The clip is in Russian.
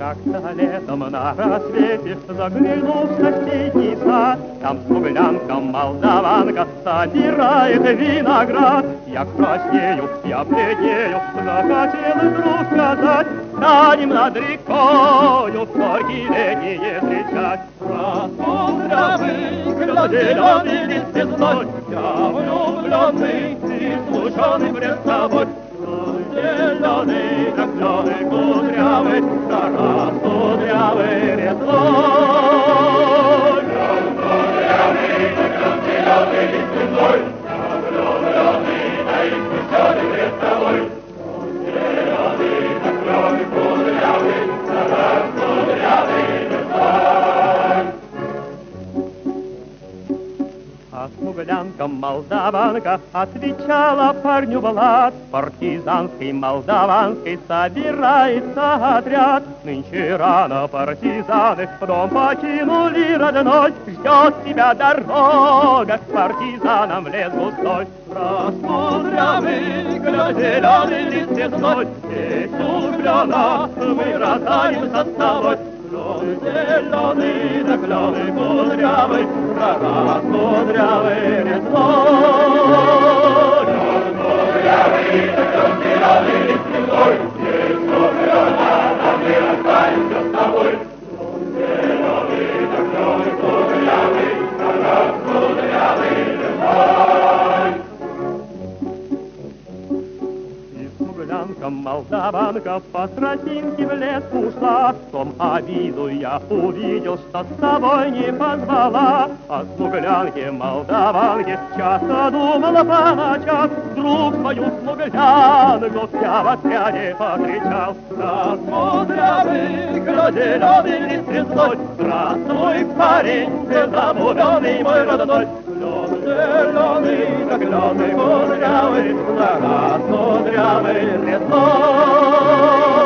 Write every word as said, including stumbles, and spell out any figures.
Как-то летом на рассвете заглянул в соседний сад. Там смуглянка-молдаванка собирает виноград. Я краснею, я бледнею, захотел вдруг сказать: станем над рекою горькие летние встречать. Распудрявый, зеленый лист весной, я влюбленный и смущенный пред тобой. Зеленый, как зеленый, кудрявый, как распудрявый весной. Распудрявый, как зеленый лист весной, я влюбленный, да и смущенный пред тобой. Зеленый, как зеленый, кудрявый, как распудрявый весной. А смуглянка-молдаванка отвечала парню Влад: партизанский, молдаванский собирается отряд. Нынче рано партизаны дом покинули родной. Ждет тебя дорога к партизанам в лес густой. Распудрявый, зеленый лист весной, здесь влюблена, мы расстанемся с тобой. Зеленый, да кленый, кудрявый, распудрявый весной. Распудрявый, да клен зеленый лист весной, здесь влюблена, мы расстанемся с тобой. Зеленый, да кленый, кудрявый, распудрявый весной. Смуглянка-молдаванка по тропинке в лес ушла. В том обиду я увидел, что с собой не позвала. О смуглянке-молдаванке часто думала по ночам. Вдруг свою смуглянку я в отряде повстречал. Распудрявый, зеленый лист весной, здравствуй, парень, беззаботный мой родной. Зеленый, как зеленый, кудрявый, распудрявый весной.